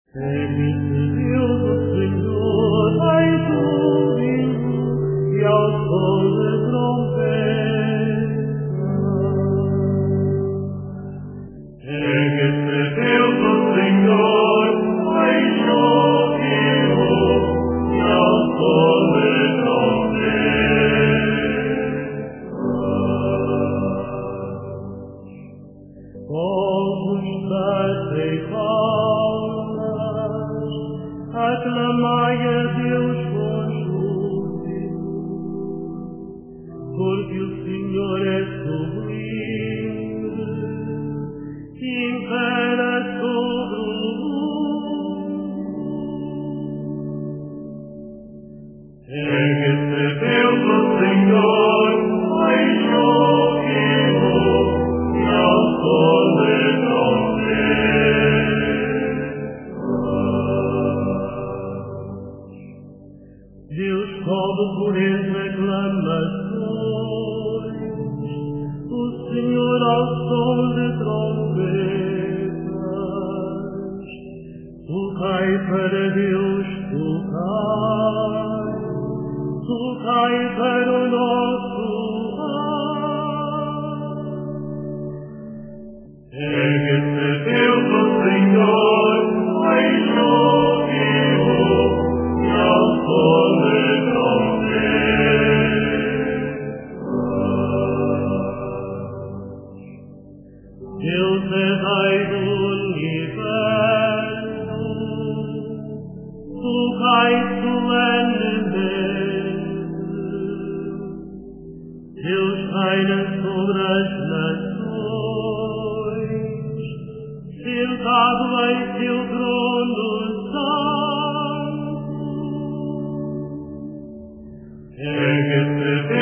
Ergue-se Deus, o Senhor, ai tudo, e ao som de trombeta. Ergue-se Deus, o Senhor, ai júbilo, e ao som de trombeta. Povos aclamai a Deus com júbilo, porque o Senhor é sublime, impera sobre o mundo. Ergue-se Deus, o Senhor, ai júbilo, e ao som de Deus sobe por entre aclamações, o Senhor ao som de trombetas. Tocai para Deus, tocai para o nosso Pai. Ergue-se Deus, o Senhor, ai júbilo, e ao som de Deus é Rei do universo, tocai solenemente. Deus reina sobre as nações, sentado em seu trono santo. Ergue-se